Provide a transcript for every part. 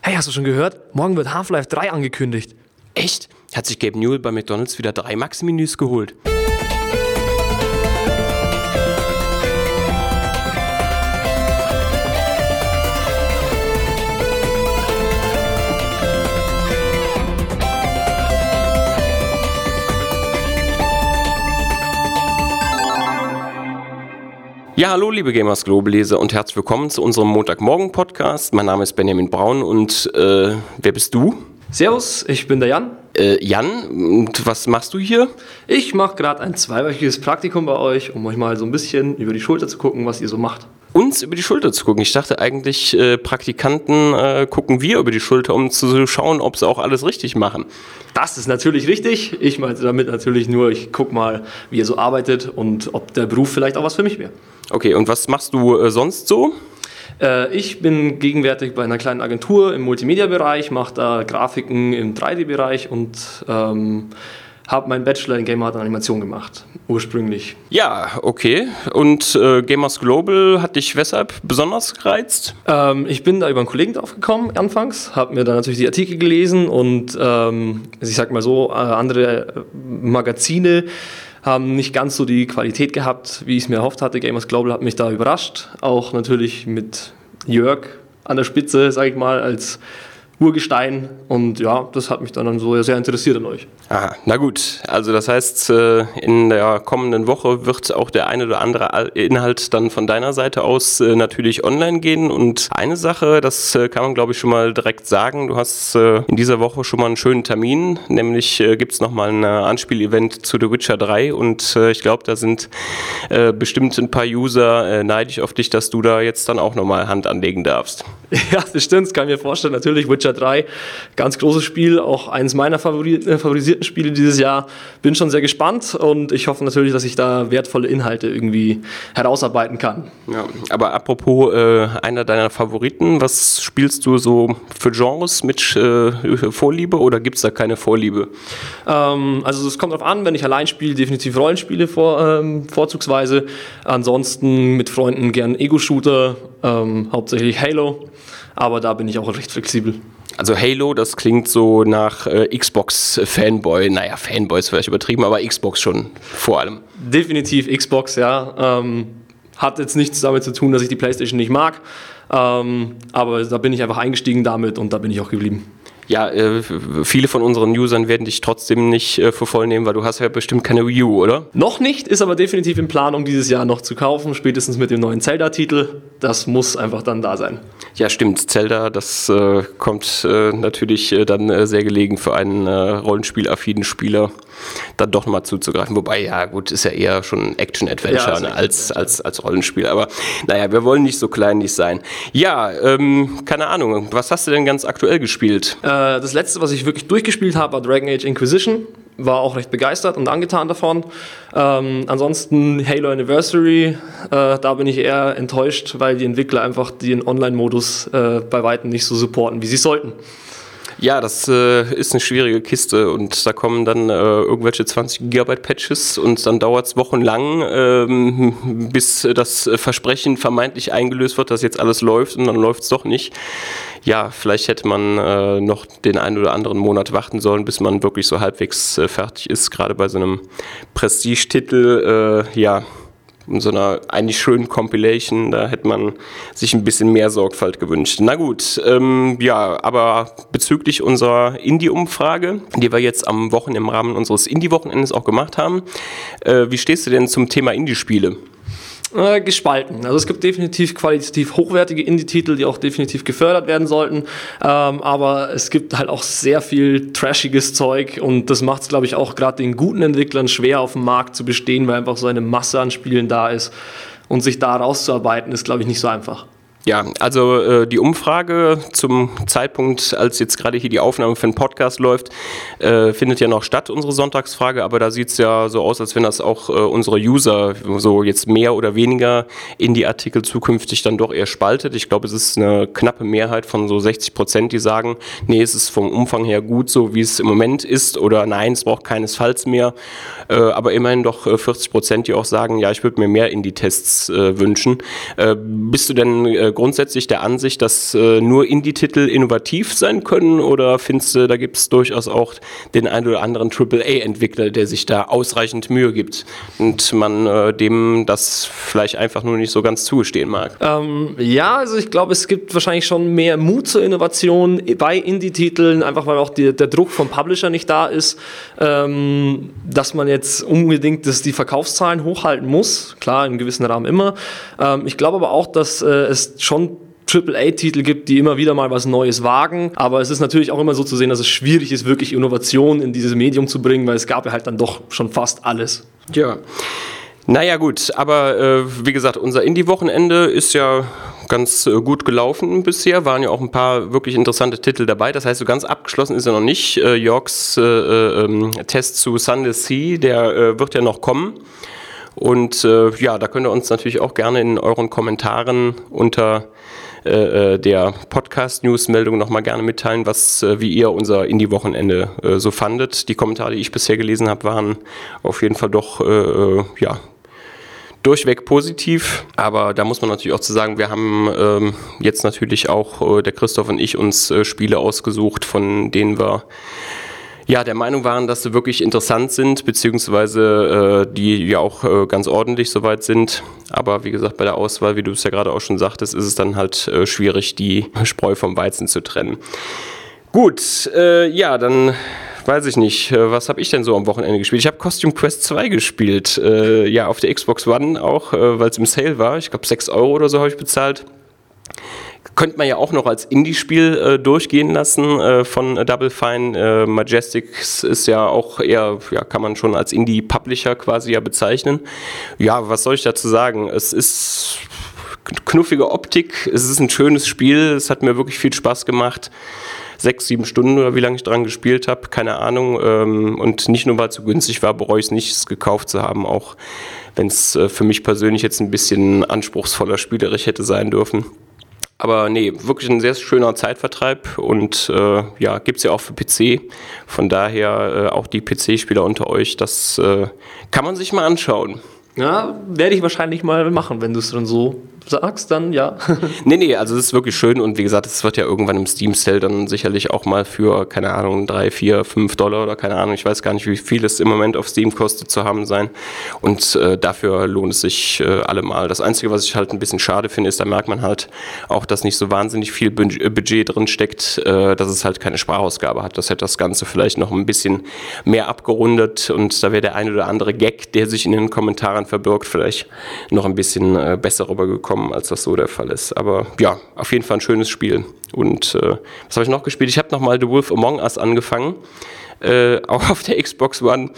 Hey, hast du schon gehört? Morgen wird Half-Life 3 angekündigt. Echt? Hat sich Gabe Newell bei McDonald's wieder 3 Maxi-Menüs geholt? Ja, hallo liebe Gamers Global Leser und herzlich willkommen zu unserem Montagmorgen-Podcast. Mein Name ist Benjamin Braun und wer bist du? Servus, ich bin der Jan. Jan, und was machst du hier? Ich mache gerade ein 2-wöchiges Praktikum bei euch, um euch mal so ein bisschen über die Schulter zu gucken, was ihr so macht. Uns über die Schulter zu gucken. Ich dachte eigentlich, Praktikanten gucken wir über die Schulter, um zu schauen, ob sie auch alles richtig machen. Das ist natürlich richtig. Ich meinte damit natürlich nur, ich gucke mal, wie ihr so arbeitet und ob der Beruf vielleicht auch was für mich wäre. Okay, und was machst du sonst so? Ich bin gegenwärtig bei einer kleinen Agentur im Multimedia-Bereich, mache da Grafiken im 3D-Bereich und habe meinen Bachelor in Game Art und Animation gemacht, ursprünglich. Ja, okay. Und Gamers Global hat dich weshalb besonders gereizt? Ich bin da über einen Kollegen drauf gekommen anfangs, habe mir dann natürlich die Artikel gelesen und ich sag mal so, andere Magazine haben nicht ganz so die Qualität gehabt, wie ich es mir erhofft hatte. Gamers Global hat mich da überrascht, auch natürlich mit Jörg an der Spitze, sag ich mal, als Urgestein, und ja, das hat mich dann so sehr interessiert an euch. Aha, na gut, also das heißt, in der kommenden Woche wird auch der eine oder andere Inhalt dann von deiner Seite aus natürlich online gehen, und eine Sache, das kann man glaube ich schon mal direkt sagen, du hast in dieser Woche schon mal einen schönen Termin, nämlich gibt es nochmal ein Anspiel-Event zu The Witcher 3 und ich glaube, da sind bestimmt ein paar User neidisch auf dich, dass du da jetzt dann auch nochmal Hand anlegen darfst. Ja, das stimmt, das kann ich mir vorstellen, natürlich Witcher 3, ganz großes Spiel, auch eines meiner favorisierten Spiele dieses Jahr. Bin schon sehr gespannt und ich hoffe natürlich, dass ich da wertvolle Inhalte irgendwie herausarbeiten kann. Ja, aber apropos einer deiner Favoriten, was spielst du so für Genres mit Vorliebe, oder gibt es da keine Vorliebe? Also es kommt darauf an, wenn ich allein spiele, definitiv Rollenspiele vorzugsweise. Ansonsten mit Freunden gern Ego-Shooter, hauptsächlich Halo. Aber da bin ich auch recht flexibel. Also Halo, das klingt so nach Xbox-Fanboy. Naja, Fanboy ist vielleicht übertrieben, aber Xbox schon vor allem. Definitiv Xbox, ja. Hat jetzt nichts damit zu tun, dass ich die PlayStation nicht mag. Aber da bin ich einfach eingestiegen damit und da bin ich auch geblieben. Ja, viele von unseren Usern werden dich trotzdem nicht für voll nehmen, weil du hast ja bestimmt keine Wii U, oder? Noch nicht, ist aber definitiv in Planung, dieses Jahr noch zu kaufen, spätestens mit dem neuen Zelda-Titel. Das muss einfach dann da sein. Ja, stimmt. Zelda, das kommt natürlich dann sehr gelegen für einen rollenspielaffinen Spieler, dann doch mal zuzugreifen. Wobei, ja gut, ist ja eher schon Action-Adventure, ja, als Rollenspiel. Aber naja, wir wollen nicht so kleinlich sein. Ja, keine Ahnung. Was hast du denn ganz aktuell gespielt? Das letzte, was ich wirklich durchgespielt habe, war Dragon Age Inquisition. War auch recht begeistert und angetan davon. Ansonsten Halo Anniversary, da bin ich eher enttäuscht, weil die Entwickler einfach den Online-Modus bei weitem nicht so supporten, wie sie sollten. Ja, das ist eine schwierige Kiste, und da kommen dann irgendwelche 20 Gigabyte Patches und dann dauert es wochenlang, bis das Versprechen vermeintlich eingelöst wird, dass jetzt alles läuft, und dann läuft es doch nicht. Ja, vielleicht hätte man noch den einen oder anderen Monat warten sollen, bis man wirklich so halbwegs fertig ist, gerade bei so einem Prestige-Titel, in so einer eigentlich schönen Compilation, da hätte man sich ein bisschen mehr Sorgfalt gewünscht. Na gut, aber bezüglich unserer Indie-Umfrage, die wir jetzt am Wochenende im Rahmen unseres Indie-Wochenendes auch gemacht haben, wie stehst du denn zum Thema Indie-Spiele? Gespalten. Also es gibt definitiv qualitativ hochwertige Indie-Titel, die auch definitiv gefördert werden sollten, aber es gibt halt auch sehr viel trashiges Zeug, und das macht es, glaube ich, auch gerade den guten Entwicklern schwer, auf dem Markt zu bestehen, weil einfach so eine Masse an Spielen da ist, und sich da rauszuarbeiten ist, glaube ich, nicht so einfach. Ja, also die Umfrage zum Zeitpunkt, als jetzt gerade hier die Aufnahme für den Podcast läuft, findet ja noch statt, unsere Sonntagsfrage, aber da sieht es ja so aus, als wenn das auch unsere User so jetzt mehr oder weniger in die Artikel zukünftig dann doch eher spaltet. Ich glaube, es ist eine knappe Mehrheit von so 60%, die sagen, nee, es ist vom Umfang her gut, so wie es im Moment ist, oder nein, es braucht keinesfalls mehr, aber immerhin doch 40%, die auch sagen, ja, ich würde mir mehr Indie-Tests wünschen. Bist du denn grundsätzlich der Ansicht, dass nur Indie-Titel innovativ sein können, oder findest du, da gibt es durchaus auch den einen oder anderen AAA-Entwickler, der sich da ausreichend Mühe gibt und man dem das vielleicht einfach nur nicht so ganz zugestehen mag? Ja, also ich glaube, es gibt wahrscheinlich schon mehr Mut zur Innovation bei Indie-Titeln, einfach weil auch der Druck vom Publisher nicht da ist, dass man jetzt unbedingt die Verkaufszahlen hochhalten muss. Klar, in gewissen Rahmen immer. Ich glaube aber auch, dass es schon AAA-Titel gibt, die immer wieder mal was Neues wagen, aber es ist natürlich auch immer so zu sehen, dass es schwierig ist, wirklich Innovation in dieses Medium zu bringen, weil es gab ja halt dann doch schon fast alles. Ja. Naja gut, aber wie gesagt, unser Indie-Wochenende ist ja ganz gut gelaufen bisher, waren ja auch ein paar wirklich interessante Titel dabei, das heißt, so ganz abgeschlossen ist er noch nicht. Jörgs Test zu Sunday Sea, der wird ja noch kommen. Und ja, da könnt ihr uns natürlich auch gerne in euren Kommentaren unter der Podcast-News-Meldung nochmal gerne mitteilen, wie ihr unser Indie-Wochenende so fandet. Die Kommentare, die ich bisher gelesen habe, waren auf jeden Fall doch durchweg positiv, aber da muss man natürlich auch zu sagen, wir haben jetzt natürlich auch, der Christoph und ich, uns Spiele ausgesucht, von denen wir der Meinung waren, dass sie wirklich interessant sind, beziehungsweise die ja auch ganz ordentlich soweit sind. Aber wie gesagt, bei der Auswahl, wie du es ja gerade auch schon sagtest, ist es dann halt schwierig, die Spreu vom Weizen zu trennen. Gut, dann weiß ich nicht, was habe ich denn so am Wochenende gespielt? Ich habe Costume Quest 2 gespielt, auf der Xbox One auch, weil es im Sale war. Ich glaube 6 € oder so habe ich bezahlt. Könnte man ja auch noch als Indie-Spiel durchgehen lassen von Double Fine. Majestics ist ja auch eher, kann man schon als Indie-Publisher quasi ja bezeichnen. Ja, was soll ich dazu sagen? Es ist knuffige Optik, es ist ein schönes Spiel, es hat mir wirklich viel Spaß gemacht. 6-7 Stunden oder wie lange ich dran gespielt habe, keine Ahnung. Und nicht nur, weil es so günstig war, bereue ich es nicht, es gekauft zu haben, auch wenn es für mich persönlich jetzt ein bisschen anspruchsvoller spielerisch hätte sein dürfen. Aber nee, wirklich ein sehr schöner Zeitvertreib und gibt es ja auch für PC. Von daher auch die PC-Spieler unter euch, das kann man sich mal anschauen. Ja, werde ich wahrscheinlich mal machen, wenn du es dann so sagst, dann ja. Nee, also es ist wirklich schön und wie gesagt, es wird ja irgendwann im Steam-Sale dann sicherlich auch mal für, keine Ahnung, 3, 4, 5 $ oder keine Ahnung, ich weiß gar nicht, wie viel es im Moment auf Steam kostet zu haben sein und dafür lohnt es sich allemal. Das Einzige, was ich halt ein bisschen schade finde, ist, da merkt man halt auch, dass nicht so wahnsinnig viel Budget drin steckt, dass es halt keine Sprachausgabe hat. Das hätte das Ganze vielleicht noch ein bisschen mehr abgerundet und da wäre der ein oder andere Gag, der sich in den Kommentaren verbirgt, vielleicht noch ein bisschen besser rübergekommen, als das so der Fall ist. Aber ja, auf jeden Fall ein schönes Spiel. Und was habe ich noch gespielt? Ich habe nochmal The Wolf Among Us angefangen, auch auf der Xbox One.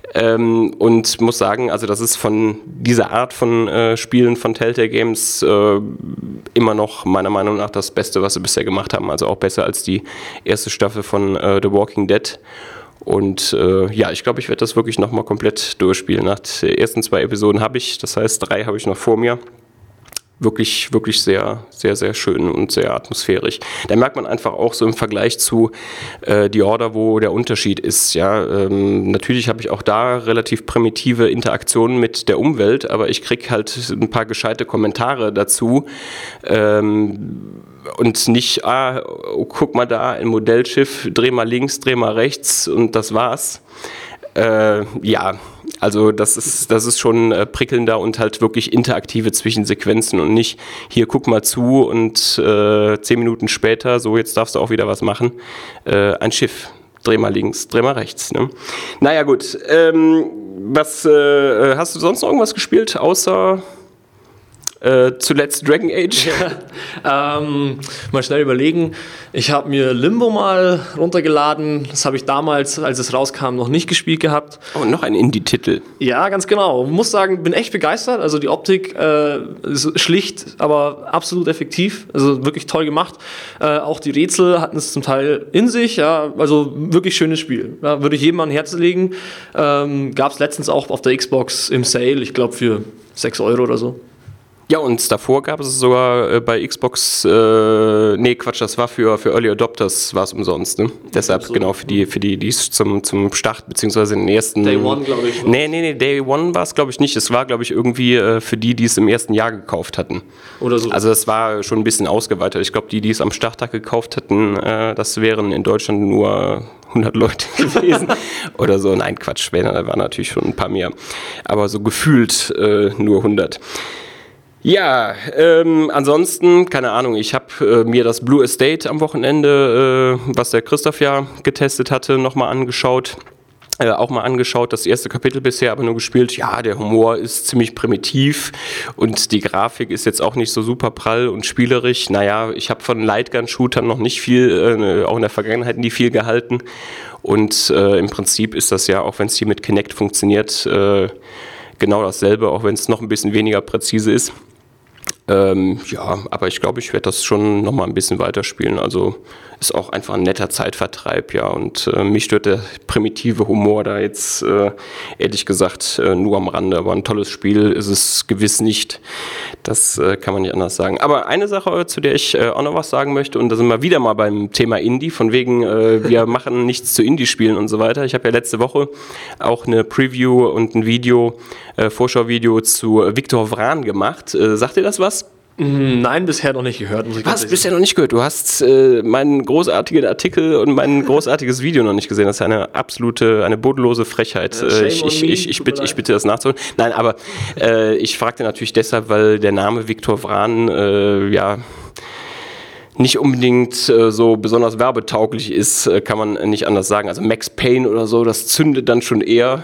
Und muss sagen, also das ist von dieser Art von Spielen von Telltale Games immer noch meiner Meinung nach das Beste, was sie bisher gemacht haben. Also auch besser als die erste Staffel von The Walking Dead. Und ich glaube, ich werde das wirklich nochmal komplett durchspielen. Nach den ersten 2 Episoden habe ich, das heißt 3 habe ich noch vor mir. Wirklich, wirklich sehr, sehr, sehr schön und sehr atmosphärisch. Da merkt man einfach auch so im Vergleich zu The Order, wo der Unterschied ist. Ja, natürlich habe ich auch da relativ primitive Interaktionen mit der Umwelt, aber ich kriege halt ein paar gescheite Kommentare dazu. Und nicht, guck mal da, ein Modellschiff, dreh mal links, dreh mal rechts und das war's. Also das ist schon prickelnder und halt wirklich interaktive Zwischensequenzen und nicht, hier guck mal zu und 10 Minuten später, so jetzt darfst du auch wieder was machen, ein Schiff, dreh mal links, dreh mal rechts. Ne? Naja gut, hast du sonst noch irgendwas gespielt, außer zuletzt Dragon Age? Ja, mal schnell überlegen. Ich habe mir Limbo mal runtergeladen. Das habe ich damals, als es rauskam, noch nicht gespielt gehabt. Oh, noch ein Indie-Titel. Ja, ganz genau. Ich muss sagen, bin echt begeistert. Also die Optik ist schlicht, aber absolut effektiv. Also wirklich toll gemacht. Auch die Rätsel hatten es zum Teil in sich. Ja, also wirklich schönes Spiel. Ja, würde ich jedem an Herz legen. Gab es letztens auch auf der Xbox im Sale, ich glaube für 6 € oder so. Ja, und davor gab es sogar bei Xbox, das war für Early Adopters, war es umsonst, ne? Deshalb, so. Genau, für die es zum Start, beziehungsweise in den ersten... Day One, glaube ich. Nee, Day One war es, glaube ich, nicht. Es war, glaube ich, irgendwie für die es im ersten Jahr gekauft hatten. Oder so. Also das war schon ein bisschen ausgeweitet. Ich glaube, die es am Starttag gekauft hatten, das wären in Deutschland nur 100 Leute gewesen oder so. Nein, Quatsch, da waren natürlich schon ein paar mehr. Aber so gefühlt nur 100. Ja, ansonsten, keine Ahnung, ich habe mir das Blue Estate am Wochenende, was der Christoph ja getestet hatte, nochmal angeschaut. Auch mal angeschaut, das erste Kapitel bisher, aber nur gespielt. Ja, der Humor ist ziemlich primitiv und die Grafik ist jetzt auch nicht so super prall und spielerisch. Naja, ich habe von Lightgun-Shootern noch nicht viel, auch in der Vergangenheit nie viel gehalten. Und im Prinzip ist das ja, auch wenn es hier mit Kinect funktioniert, genau dasselbe, auch wenn es noch ein bisschen weniger präzise ist. Ja, aber ich glaube, ich werde das schon nochmal ein bisschen weiterspielen. Also ist auch einfach ein netter Zeitvertreib, ja. Und mich stört der primitive Humor da jetzt, ehrlich gesagt, nur am Rande. Aber ein tolles Spiel ist es gewiss nicht. Das kann man nicht anders sagen. Aber eine Sache, zu der ich auch noch was sagen möchte, und da sind wir wieder mal beim Thema Indie, von wegen, wir machen nichts zu Indie-Spielen und so weiter. Ich habe ja letzte Woche auch eine Preview und ein Video, Vorschauvideo zu Viktor Vran gemacht. Sagt ihr das was? Nein, bisher noch nicht gehört. Was? Bisher noch nicht gehört? Du hast meinen großartigen Artikel und mein großartiges Video noch nicht gesehen. Das ist eine bodenlose Frechheit. Ich bitte das nachzuholen. Nein, aber ich fragte natürlich deshalb, weil der Name Viktor Vran, nicht unbedingt so besonders werbetauglich ist, kann man nicht anders sagen. Also Max Payne oder so, das zündet dann schon eher.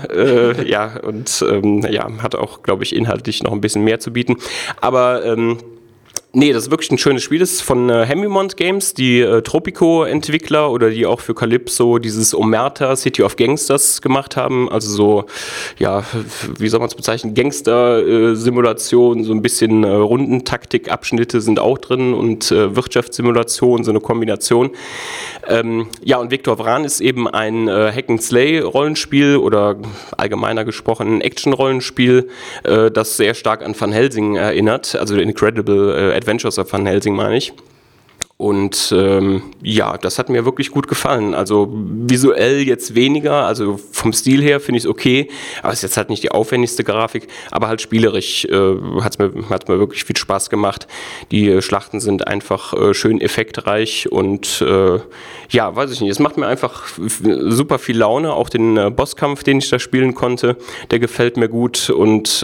Hat auch, glaube ich, inhaltlich noch ein bisschen mehr zu bieten. Aber nee, das ist wirklich ein schönes Spiel. Das ist von Hemimont Games, die Tropico-Entwickler oder die auch für Calypso dieses Omerta City of Gangsters gemacht haben. Also so, ja, wie soll man es bezeichnen? Gangster-Simulation, so ein bisschen Rundentaktik-Abschnitte sind auch drin und Wirtschaftssimulation, so eine Kombination. Und Viktor Vran ist eben ein Hack-and-Slay-Rollenspiel oder allgemeiner gesprochen ein Action-Rollenspiel, das sehr stark an Van Helsing erinnert, also Incredible Adventures of Van Helsing meine ich. Und das hat mir wirklich gut gefallen. Also visuell jetzt weniger, also vom Stil her finde ich es okay, aber es ist jetzt halt nicht die aufwendigste Grafik, aber halt spielerisch hat mir wirklich viel Spaß gemacht. Die Schlachten sind einfach schön effektreich und weiß ich nicht, es macht mir einfach super viel Laune, auch den Bosskampf, den ich da spielen konnte, der gefällt mir gut und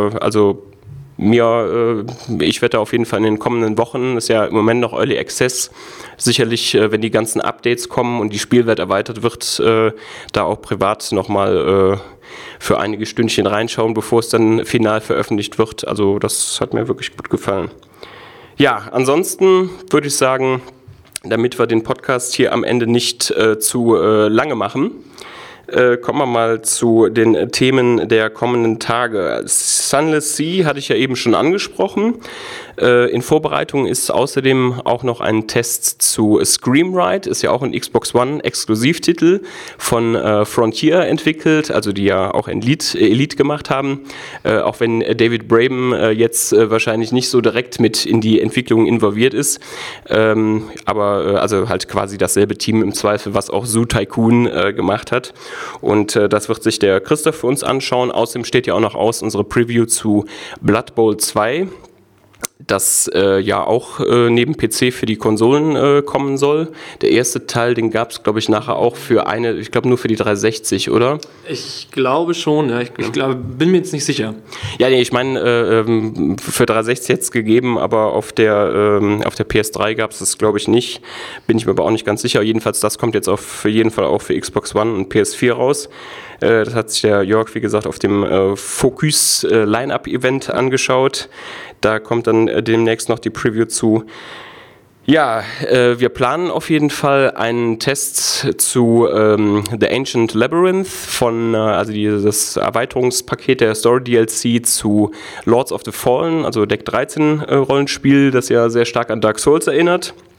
ich werde auf jeden Fall in den kommenden Wochen, ist ja im Moment noch Early Access, sicherlich, wenn die ganzen Updates kommen und die Spielwelt erweitert wird, da auch privat nochmal für einige Stündchen reinschauen, bevor es dann final veröffentlicht wird. Also das hat mir wirklich gut gefallen. Ja, ansonsten würde ich sagen, damit wir den Podcast hier am Ende nicht zu lange machen, kommen wir mal zu den Themen der kommenden Tage. Sunless Sea hatte ich ja eben schon angesprochen. In Vorbereitung ist außerdem auch noch ein Test zu Scream Ride, ist ja auch ein Xbox One Exklusivtitel von Frontier entwickelt, also die ja auch Elite gemacht haben, auch wenn David Braben jetzt wahrscheinlich nicht so direkt mit in die Entwicklung involviert ist, aber halt quasi dasselbe Team im Zweifel, was auch Zoo Tycoon gemacht hat. Und das wird sich der Christoph für uns anschauen. Außerdem steht ja auch noch aus unsere Preview zu Blood Bowl 2. Das auch neben PC für die Konsolen kommen soll. Der erste Teil, den gab es, glaube ich, nachher auch nur für die 360, oder? Ich glaube schon, ja. Ich bin mir jetzt nicht sicher. Ja, nee, ich meine, für 360 jetzt gegeben, aber auf der PS3 gab es das, glaube ich, nicht. Bin ich mir aber auch nicht ganz sicher. Jedenfalls, das kommt jetzt auf jeden Fall auch für Xbox One und PS4 raus. Das hat sich der Jörg, wie gesagt, auf dem Focus Line-Up-Event angeschaut. Da kommt dann demnächst noch die Preview zu. Ja, wir planen auf jeden Fall einen Test zu The Ancient Labyrinth also das Erweiterungspaket der Story DLC zu Lords of the Fallen, also Deck 13 Rollenspiel, das ja sehr stark an Dark Souls erinnert.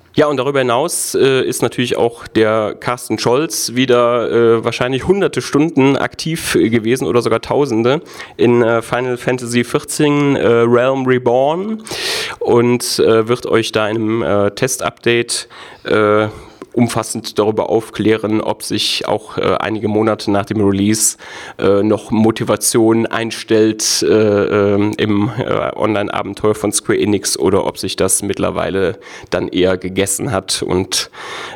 Ja, und darüber hinaus ist natürlich auch der Carsten Scholz wieder wahrscheinlich hunderte Stunden aktiv gewesen oder sogar Tausende in Final Fantasy XIV Realm Reborn und wird euch da in einem Test-Update umfassend darüber aufklären, ob sich auch einige Monate nach dem Release noch Motivation einstellt im Online-Abenteuer von Square Enix oder ob sich das mittlerweile dann eher gegessen hat und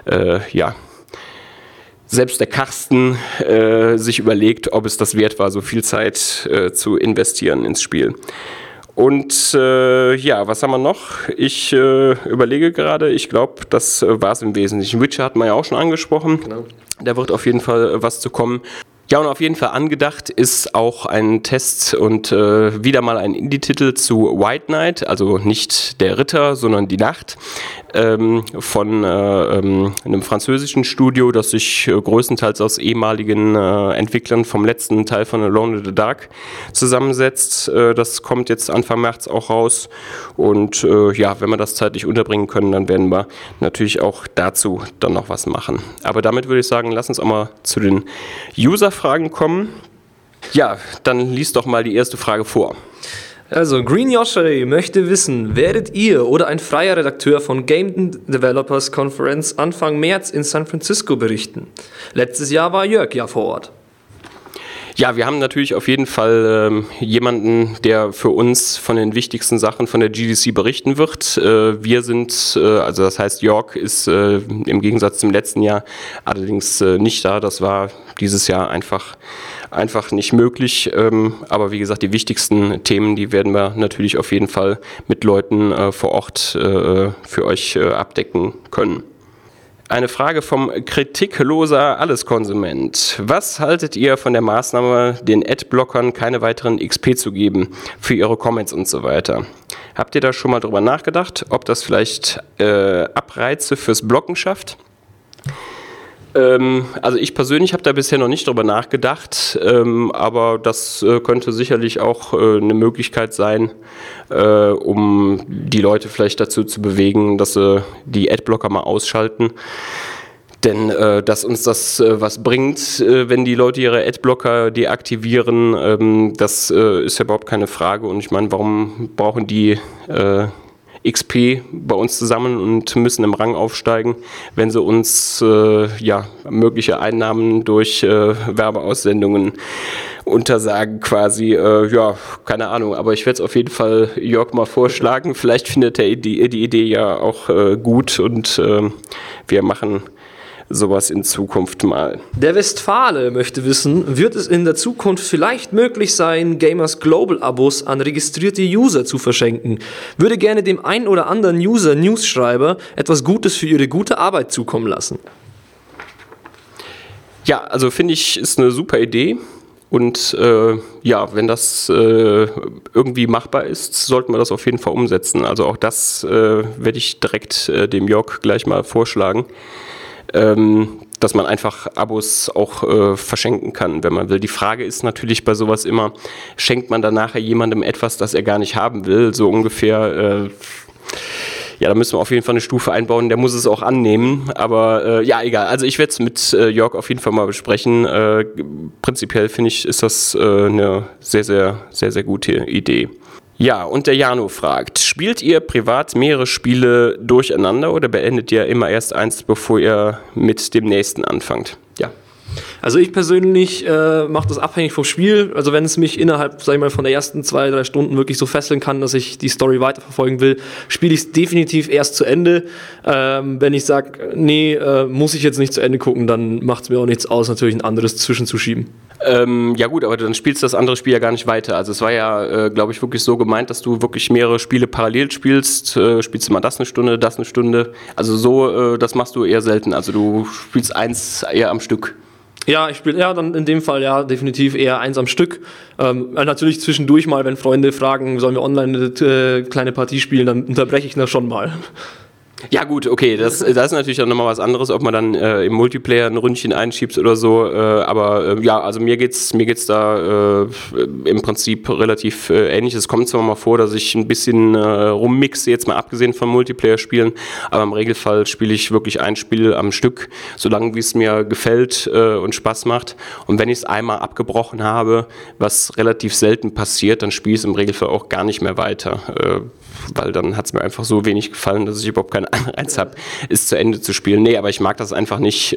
selbst der Carsten sich überlegt, ob es das wert war, so viel Zeit zu investieren ins Spiel. Und was haben wir noch? Ich überlege gerade, ich glaube, das war es im Wesentlichen. Witcher hat man ja auch schon angesprochen. Genau. Da wird auf jeden Fall was zu kommen. Ja, und auf jeden Fall angedacht ist auch ein Test und wieder mal ein Indie-Titel zu White Knight, also nicht der Ritter, sondern die Nacht, von einem französischen Studio, das sich größtenteils aus ehemaligen Entwicklern vom letzten Teil von Alone in the Dark zusammensetzt. Das kommt jetzt Anfang März auch raus und wenn wir das zeitlich unterbringen können, dann werden wir natürlich auch dazu dann noch was machen. Aber damit würde ich sagen, lass uns auch mal zu den User-Fragen kommen. Ja, dann lies doch mal die erste Frage vor. Also, Green Yoshi möchte wissen, werdet ihr oder ein freier Redakteur von Game Developers Conference Anfang März in San Francisco berichten? Letztes Jahr war Jörg ja vor Ort. Ja, wir haben natürlich auf jeden Fall jemanden, der für uns von den wichtigsten Sachen von der GDC berichten wird. Wir sind, also das heißt, Jörg ist im Gegensatz zum letzten Jahr allerdings nicht da. Das war dieses Jahr einfach nicht möglich. Aber wie gesagt, die wichtigsten Themen, die werden wir natürlich auf jeden Fall mit Leuten vor Ort für euch abdecken können. Eine Frage vom kritikloser Alleskonsument. Was haltet ihr von der Maßnahme, den Adblockern keine weiteren XP zu geben für ihre Comments und so weiter? Habt ihr da schon mal drüber nachgedacht, ob das vielleicht Abreize fürs Blocken schafft? Also ich persönlich habe da bisher noch nicht drüber nachgedacht, aber das könnte sicherlich auch eine Möglichkeit sein, um die Leute vielleicht dazu zu bewegen, dass sie die Adblocker mal ausschalten. Denn dass uns das was bringt, wenn die Leute ihre Adblocker deaktivieren, das ist ja überhaupt keine Frage. Und ich meine, warum brauchen die XP bei uns zusammen und müssen im Rang aufsteigen, wenn sie uns mögliche Einnahmen durch Werbeaussendungen untersagen quasi. Keine Ahnung, aber ich werde es auf jeden Fall Jörg mal vorschlagen. Vielleicht findet er die Idee ja auch gut und wir machen sowas in Zukunft mal. Der Westfale möchte wissen, wird es in der Zukunft vielleicht möglich sein, Gamers Global Abos an registrierte User zu verschenken? Würde gerne dem ein oder anderen User-Newsschreiber etwas Gutes für ihre gute Arbeit zukommen lassen. Ja, also finde ich, ist eine super Idee. Und wenn das irgendwie machbar ist, sollten wir das auf jeden Fall umsetzen. Also auch das werde ich direkt dem Jörg gleich mal vorschlagen. Dass man einfach Abos auch verschenken kann, wenn man will. Die Frage ist natürlich bei sowas immer, schenkt man dann nachher jemandem etwas, das er gar nicht haben will, so ungefähr. Da müssen wir auf jeden Fall eine Stufe einbauen, der muss es auch annehmen, aber egal. Also ich werde es mit Jörg auf jeden Fall mal besprechen. Prinzipiell finde ich, ist das eine sehr, sehr, sehr, sehr gute Idee. Ja, und der Jano fragt, spielt ihr privat mehrere Spiele durcheinander oder beendet ihr immer erst eins, bevor ihr mit dem nächsten anfangt? Ja. Also ich persönlich mache das abhängig vom Spiel. Also wenn es mich innerhalb, sag ich mal, von der ersten 2-3 Stunden wirklich so fesseln kann, dass ich die Story weiterverfolgen will, spiele ich es definitiv erst zu Ende. Wenn ich sage, nee, muss ich jetzt nicht zu Ende gucken, dann macht es mir auch nichts aus, natürlich ein anderes zwischenzuschieben. Ja gut, aber dann spielst du das andere Spiel ja gar nicht weiter. Also es war ja, glaube ich, wirklich so gemeint, dass du wirklich mehrere Spiele parallel spielst. Spielst du mal das eine Stunde. Also so, das machst du eher selten. Also du spielst eins eher am Stück. Ja, ich spiele dann in dem Fall definitiv eher eins am Stück. Natürlich zwischendurch mal, wenn Freunde fragen, sollen wir online eine kleine Partie spielen, dann unterbreche ich das schon mal. Ja gut, okay, das ist natürlich auch nochmal was anderes, ob man dann im Multiplayer ein Ründchen einschiebt oder so, aber ja, also mir geht's da im Prinzip relativ ähnlich. Es kommt zwar mal vor, dass ich ein bisschen rummixe, jetzt mal abgesehen von Multiplayer-Spielen, aber im Regelfall spiele ich wirklich ein Spiel am Stück, solange wie es mir gefällt und Spaß macht. Und wenn ich es einmal abgebrochen habe, was relativ selten passiert, dann spiele ich es im Regelfall auch gar nicht mehr weiter, weil dann hat es mir einfach so wenig gefallen, dass ich überhaupt keinen Anreiz habe, es zu Ende zu spielen. Nee, aber ich mag das einfach nicht,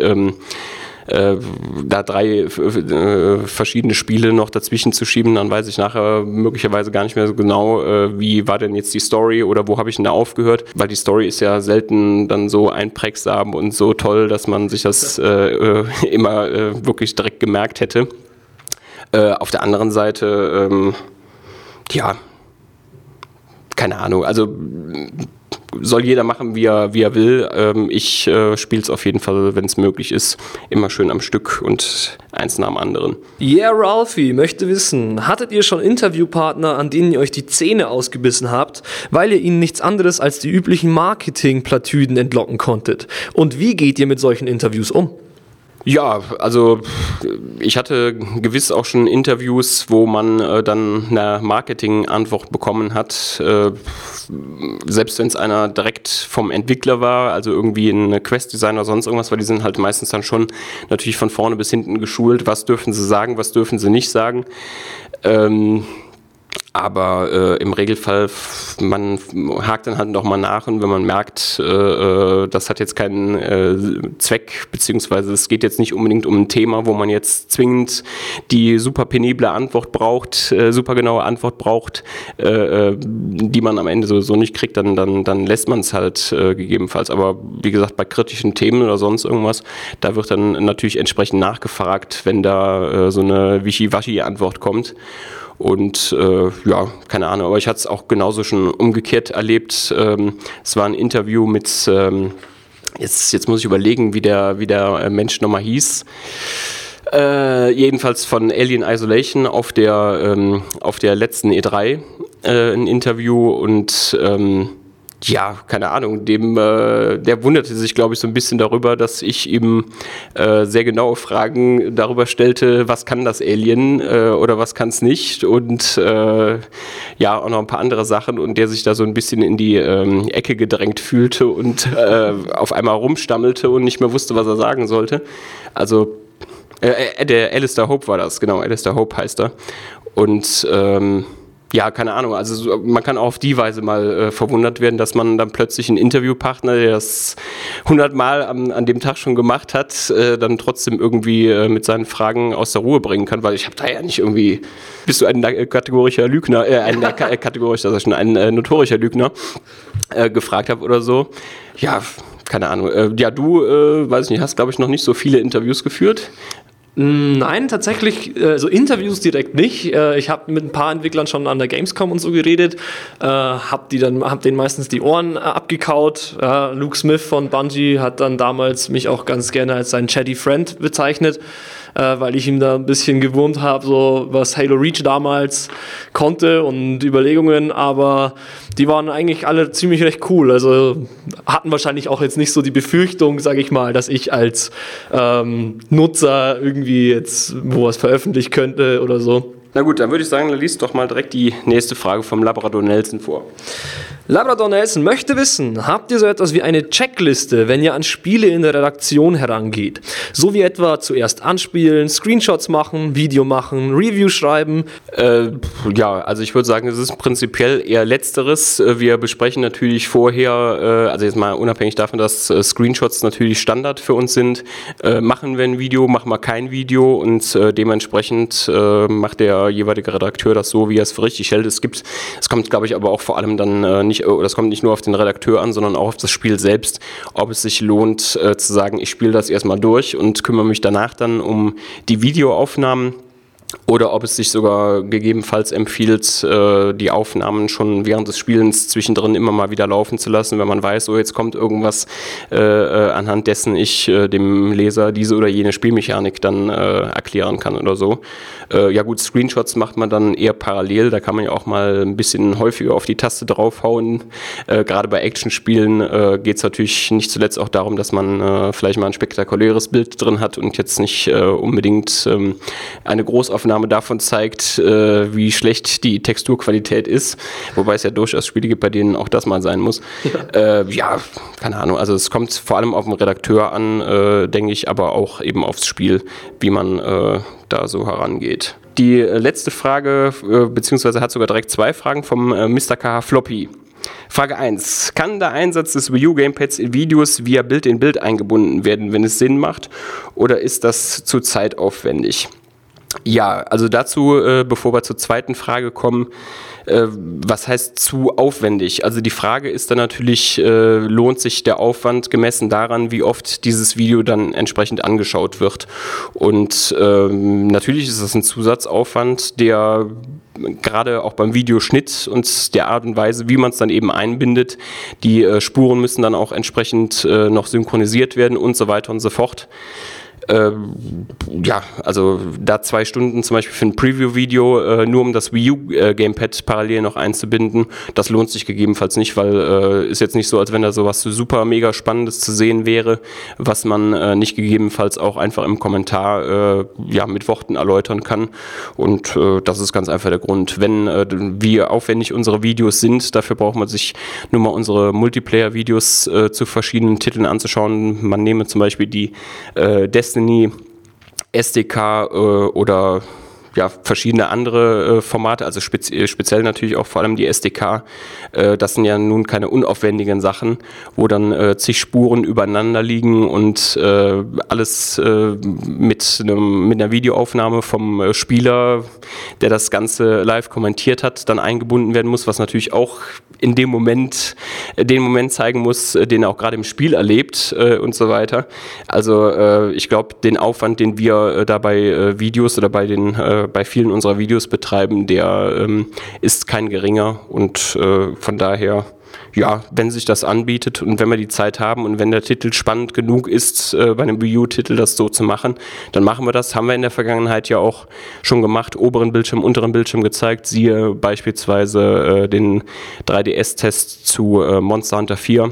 da 3 verschiedene Spiele noch dazwischen zu schieben, dann weiß ich nachher möglicherweise gar nicht mehr so genau, wie war denn jetzt die Story oder wo habe ich denn da aufgehört, weil die Story ist ja selten dann so einprägsam und so toll, dass man sich das immer wirklich direkt gemerkt hätte. Auf der anderen Seite, ja, keine Ahnung, also soll jeder machen, wie er will. Ich spiele es auf jeden Fall, wenn es möglich ist, immer schön am Stück und eins nach dem anderen. Yeah, Ralphie möchte wissen, hattet ihr schon Interviewpartner, an denen ihr euch die Zähne ausgebissen habt, weil ihr ihnen nichts anderes als die üblichen Marketing-Platüden entlocken konntet? Und wie geht ihr mit solchen Interviews um? Ja, also ich hatte gewiss auch schon Interviews, wo man dann eine Marketing-Antwort bekommen hat, selbst wenn es einer direkt vom Entwickler war, also irgendwie ein Quest-Designer oder sonst irgendwas, weil die sind halt meistens dann schon natürlich von vorne bis hinten geschult, was dürfen sie sagen, was dürfen sie nicht sagen. Aber im Regelfall, man hakt dann halt noch mal nach und wenn man merkt, das hat jetzt keinen Zweck, beziehungsweise es geht jetzt nicht unbedingt um ein Thema, wo man jetzt zwingend die super penible Antwort braucht, super genaue Antwort braucht, die man am Ende sowieso nicht kriegt, dann lässt man es halt gegebenenfalls. Aber wie gesagt, bei kritischen Themen oder sonst irgendwas, da wird dann natürlich entsprechend nachgefragt, wenn da so eine Wischiwaschi-Antwort kommt. Und ja, keine Ahnung, aber ich hatte es auch genauso schon umgekehrt erlebt. Es war ein Interview mit, jetzt muss ich überlegen, wie der Mensch nochmal hieß. Jedenfalls von Alien Isolation auf der letzten E3 ein Interview und ja, keine Ahnung, der wunderte sich, glaube ich, so ein bisschen darüber, dass ich ihm sehr genaue Fragen darüber stellte, was kann das Alien oder was kann es nicht und ja, auch noch ein paar andere Sachen und der sich da so ein bisschen in die Ecke gedrängt fühlte und auf einmal rumstammelte und nicht mehr wusste, was er sagen sollte. Also der Alistair Hope war das, genau, Alistair Hope heißt er. Und ja, keine Ahnung, also man kann auch auf die Weise mal verwundert werden, dass man dann plötzlich einen Interviewpartner, der das 100 Mal an dem Tag schon gemacht hat, dann trotzdem irgendwie mit seinen Fragen aus der Ruhe bringen kann, weil ich habe da ja nicht irgendwie, bist du ein kategorischer Lügner, ein notorischer Lügner gefragt habe oder so. Ja, keine Ahnung. Ja, du, weiß ich nicht, hast glaube ich noch nicht so viele Interviews geführt. Nein, tatsächlich, so Interviews direkt nicht. Ich habe mit ein paar Entwicklern schon an der Gamescom und so geredet, hab denen meistens die Ohren abgekaut. Luke Smith von Bungie hat dann damals mich auch ganz gerne als seinen Chatty Friend bezeichnet, weil ich ihm da ein bisschen gewurmt habe, so was Halo Reach damals konnte und Überlegungen, aber die waren eigentlich alle ziemlich recht cool, also hatten wahrscheinlich auch jetzt nicht so die Befürchtung, sage ich mal, dass ich als Nutzer irgendwie jetzt wo was veröffentlichen könnte oder so. Na gut, dann würde ich sagen, dann liest doch mal direkt die nächste Frage vom Labrador Nelson vor. Labrador Nelson möchte wissen, habt ihr so etwas wie eine Checkliste, wenn ihr an Spiele in der Redaktion herangeht? So wie etwa zuerst anspielen, Screenshots machen, Video machen, Review schreiben? Ja, also ich würde sagen, es ist prinzipiell eher Letzteres. Wir besprechen natürlich vorher, also jetzt mal unabhängig davon, dass Screenshots natürlich Standard für uns sind, machen wir ein Video, machen wir kein Video und dementsprechend macht der jeweilige Redakteur das so, wie er es für richtig hält. Es kommt, glaube ich, aber auch vor allem dann das kommt nicht nur auf den Redakteur an, sondern auch auf das Spiel selbst, ob es sich lohnt zu sagen, ich spiele das erstmal durch und kümmere mich danach dann um die Videoaufnahmen. Oder ob es sich sogar gegebenenfalls empfiehlt, die Aufnahmen schon während des Spielens zwischendrin immer mal wieder laufen zu lassen, wenn man weiß, oh, jetzt kommt irgendwas, anhand dessen ich dem Leser diese oder jene Spielmechanik dann erklären kann oder so. Ja gut, Screenshots macht man dann eher parallel, da kann man ja auch mal ein bisschen häufiger auf die Taste draufhauen. Gerade bei Actionspielen geht es natürlich nicht zuletzt auch darum, dass man vielleicht mal ein spektakuläres Bild drin hat und jetzt nicht unbedingt eine Großaufnahme davon zeigt, wie schlecht die Texturqualität ist. Wobei es ja durchaus Spiele gibt, bei denen auch das mal sein muss. Ja, keine Ahnung. Also es kommt vor allem auf den Redakteur an, denke ich, aber auch eben aufs Spiel, wie man da so herangeht. Die letzte Frage, beziehungsweise hat sogar direkt 2 Fragen vom Mr. KH Floppy. Frage 1. Kann der Einsatz des Wii U Gamepads in Videos via Bild-in-Bild eingebunden werden, wenn es Sinn macht? Oder ist das zu zeitaufwendig? Ja, also dazu, bevor wir zur zweiten Frage kommen, was heißt zu aufwendig? Also die Frage ist dann natürlich, lohnt sich der Aufwand gemessen daran, wie oft dieses Video dann entsprechend angeschaut wird? Und natürlich ist das ein Zusatzaufwand, der gerade auch beim Videoschnitt und der Art und Weise, wie man es dann eben einbindet, die Spuren müssen dann auch entsprechend noch synchronisiert werden und so weiter und so fort. Ja, also da 2 Stunden zum Beispiel für ein Preview-Video, nur um das Wii U-Gamepad parallel noch einzubinden, das lohnt sich gegebenenfalls nicht, weil ist jetzt nicht so, als wenn da sowas super mega Spannendes zu sehen wäre, was man nicht gegebenenfalls auch einfach im Kommentar ja, mit Worten erläutern kann. Und das ist ganz einfach der Grund. Wenn wie aufwendig unsere Videos sind, dafür braucht man sich nur mal unsere Multiplayer-Videos zu verschiedenen Titeln anzuschauen. Man nehme zum Beispiel die Destiny SDK oder ja, verschiedene andere Formate, also speziell natürlich auch vor allem die SDK. Das sind ja nun keine unaufwendigen Sachen, wo dann zig Spuren übereinander liegen und alles mit einer Videoaufnahme vom Spieler, der das Ganze live kommentiert hat, dann eingebunden werden muss, was natürlich auch in dem Moment, den Moment zeigen muss, den er auch gerade im Spiel erlebt und so weiter. Also ich glaube, den Aufwand, den wir da bei Videos oder bei vielen unserer Videos betreiben, der ist kein geringer und von daher, ja, wenn sich das anbietet und wenn wir die Zeit haben und wenn der Titel spannend genug ist, bei einem Wii U-Titel das so zu machen, dann machen wir das. Haben wir in der Vergangenheit ja auch schon gemacht, oberen Bildschirm, unteren Bildschirm gezeigt, siehe beispielsweise den 3DS-Test zu Monster Hunter 4.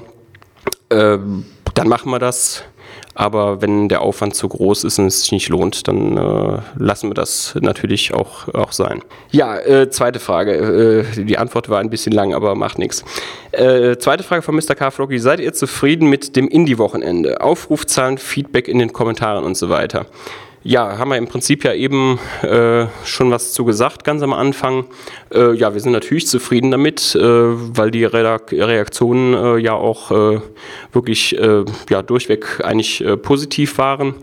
Dann machen wir das. Aber wenn der Aufwand zu groß ist und es sich nicht lohnt, dann lassen wir das natürlich auch sein. Ja, zweite Frage. Die Antwort war ein bisschen lang, aber macht nichts. Zweite Frage von Mr. K. Flocky. Seid ihr zufrieden mit dem Indie-Wochenende? Aufrufzahlen, Feedback in den Kommentaren und so weiter. Ja, haben wir im Prinzip ja eben schon was zu gesagt, ganz am Anfang. Ja, wir sind natürlich zufrieden damit, weil die Reaktionen ja auch wirklich ja, durchweg eigentlich positiv waren.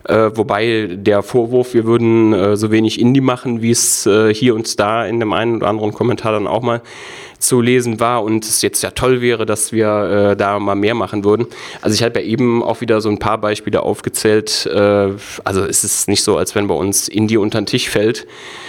Wobei der Vorwurf, wir würden so wenig Indie machen, wie es hier und da in dem einen oder anderen Kommentar dann auch mal zu lesen war und es jetzt ja toll wäre, dass wir da mal mehr machen würden. Also ich habe ja eben auch wieder so ein paar Beispiele aufgezählt. Also es ist nicht so, als wenn bei uns Indie unter den Tisch fällt,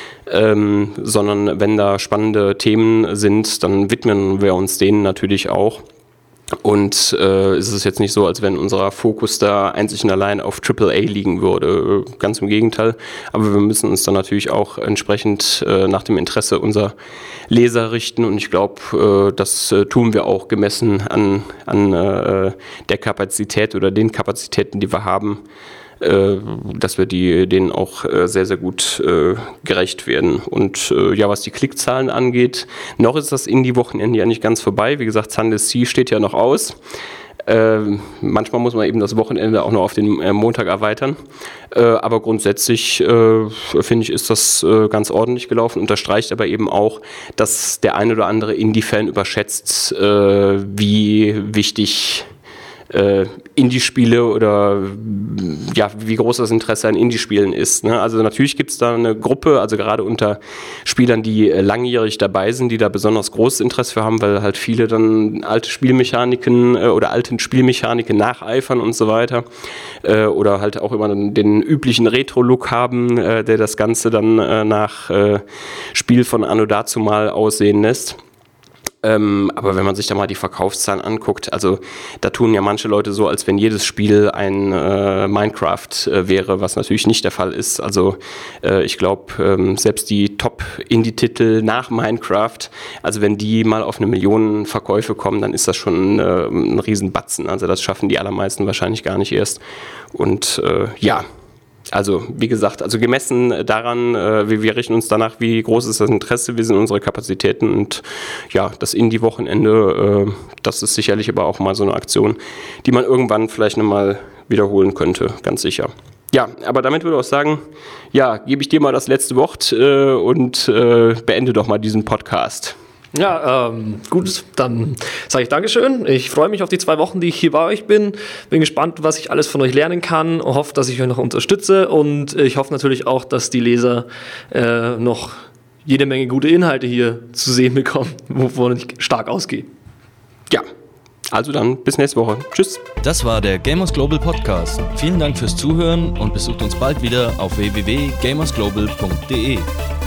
sondern wenn da spannende Themen sind, dann widmen wir uns denen natürlich auch. Und es ist jetzt nicht so, als wenn unser Fokus da einzig und allein auf AAA liegen würde. Ganz im Gegenteil. Aber wir müssen uns dann natürlich auch entsprechend nach dem Interesse unserer Leser richten. Und ich glaube, das tun wir auch gemessen an der Kapazität oder den Kapazitäten, die wir haben, dass wir denen auch sehr, sehr gut gerecht werden. Und ja, was die Klickzahlen angeht, noch ist das Indie-Wochenende ja nicht ganz vorbei. Wie gesagt, Sunless Sea steht ja noch aus. Manchmal muss man eben das Wochenende auch noch auf den Montag erweitern. Aber grundsätzlich, finde ich, ist das ganz ordentlich gelaufen. Unterstreicht aber eben auch, dass der ein oder andere Indie-Fan überschätzt, wie wichtig Indie-Spiele oder ja, wie groß das Interesse an Indie-Spielen ist. Ne? Also natürlich gibt es da eine Gruppe, also gerade unter Spielern, die langjährig dabei sind, die da besonders großes Interesse für haben, weil halt viele dann alte Spielmechaniken oder alten Spielmechaniken nacheifern und so weiter. Oder halt auch immer den üblichen Retro-Look haben, der das Ganze dann nach Spiel von Anno dazumal aussehen lässt. Aber wenn man sich da mal die Verkaufszahlen anguckt, also da tun ja manche Leute so, als wenn jedes Spiel ein Minecraft wäre, was natürlich nicht der Fall ist. Also ich glaube, selbst die Top-Indie-Titel nach Minecraft, also wenn die mal auf 1 Million Verkäufe kommen, dann ist das schon ein Riesenbatzen. Also das schaffen die allermeisten wahrscheinlich gar nicht erst. Und ja, also wie gesagt, also gemessen daran, wir richten uns danach, wie groß ist das Interesse, wie sind unsere Kapazitäten und ja, das Indie-Wochenende, das ist sicherlich aber auch mal so eine Aktion, die man irgendwann vielleicht nochmal wiederholen könnte, ganz sicher. Ja, aber damit würde ich auch sagen, ja, gebe ich dir mal das letzte Wort und beende doch mal diesen Podcast. Ja, gut, dann sage ich Dankeschön. Ich freue mich auf die 2 Wochen, die ich hier bei euch bin. Bin gespannt, was ich alles von euch lernen kann. Hoffe, dass ich euch noch unterstütze und ich hoffe natürlich auch, dass die Leser noch jede Menge gute Inhalte hier zu sehen bekommen, wovon ich stark ausgehe. Ja, also dann bis nächste Woche. Tschüss. Das war der Gamers Global Podcast. Vielen Dank fürs Zuhören und besucht uns bald wieder auf www.gamersglobal.de.